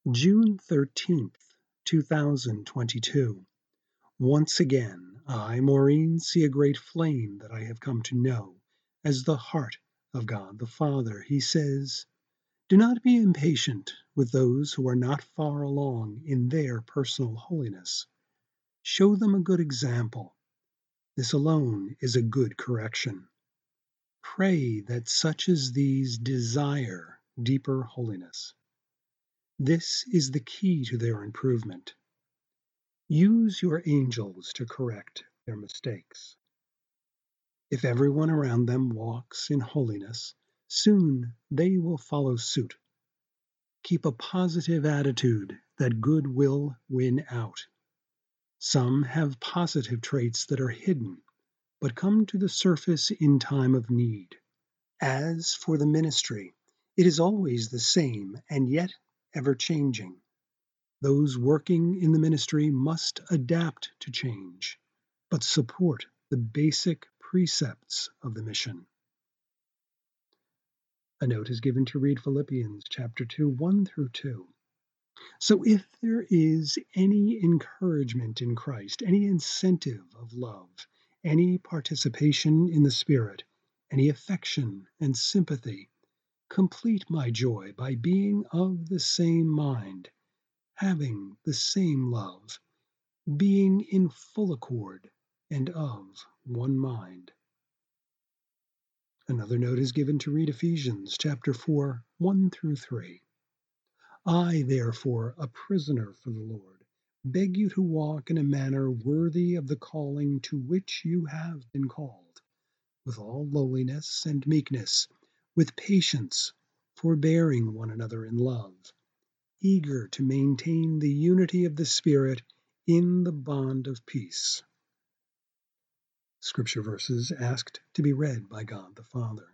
June 13th, 2022. Once again, I, Maureen, see a great flame that I have come to know as the heart of God the Father. He says, "Do not be impatient with those who are not far along in their personal holiness. Show them a good example. This alone is a good correction. Pray that such as these desire deeper holiness. This is the key to their improvement. Use your angels to correct their mistakes. If everyone around them walks in holiness, soon they will follow suit. Keep a positive attitude that good will win out. Some have positive traits that are hidden, but come to the surface in time of need. As for the ministry, it is always the same and yet ever changing. Those working in the ministry must adapt to change, but support the basic precepts of the mission." A note is given to read Philippians chapter 2, 1 through 2. So if there is any encouragement in Christ, any incentive of love, any participation in the Spirit, any affection and sympathy, complete my joy by being of the same mind, having the same love, being in full accord and of one mind. Another note is given to read Ephesians chapter 4, 1 through 3. I, therefore, a prisoner for the Lord, beg you to walk in a manner worthy of the calling to which you have been called, with all lowliness and meekness, with patience, forbearing one another in love, eager to maintain the unity of the Spirit in the bond of peace. Scripture verses asked to be read by God the Father.